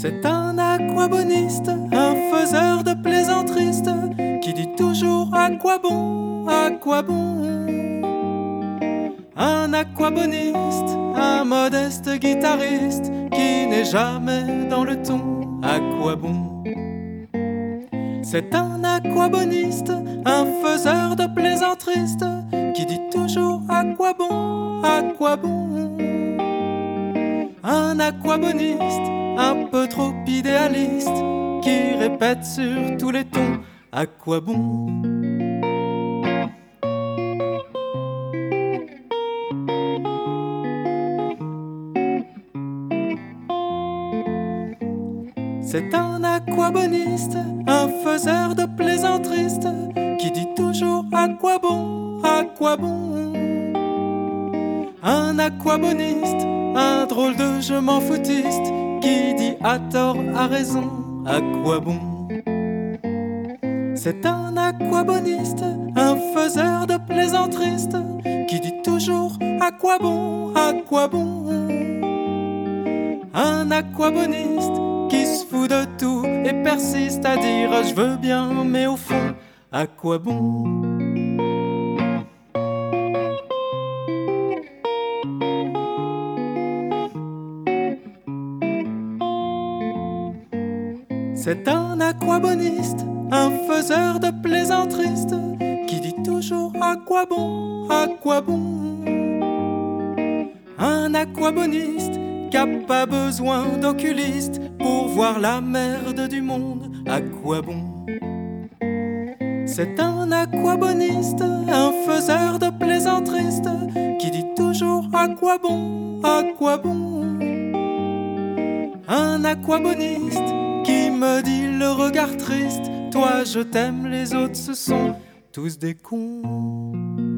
C'est un aquaboniste, un faiseur de plaisanteries, qui dit toujours à quoi bon, à quoi bon. Un aquaboniste, un modeste guitariste, qui n'est jamais dans le ton, à quoi bon. C'est un aquaboniste, un faiseur de plaisanteries, qui dit toujours à quoi bon, à quoi bon. Un aquaboniste, un peu trop idéaliste, qui répète sur tous les tons, à quoi bon. C'est un aquaboniste, un faiseur de plaisanteries, qui dit toujours à quoi bon, à quoi bon. Un aquaboniste, un drôle de je m'en foutiste, qui dit à tort, à raison, à quoi bon. C'est un aquaboniste, un faiseur de plaisanteries, qui dit toujours à quoi bon, à quoi bon. Un aquaboniste qui se fout de tout et persiste à dire je veux bien, mais au fond, à quoi bon. C'est un aquaboniste, un faiseur de plaisanteries, qui dit toujours à quoi bon, à quoi bon. Un aquaboniste qui n'a pas besoin d'oculiste pour voir la merde du monde, à quoi bon. C'est un aquaboniste, un faiseur de plaisanteries, qui dit toujours à quoi bon, à quoi bon. Un aquaboniste qui me dit le regard triste, toi je t'aime, les autres ce sont tous des cons.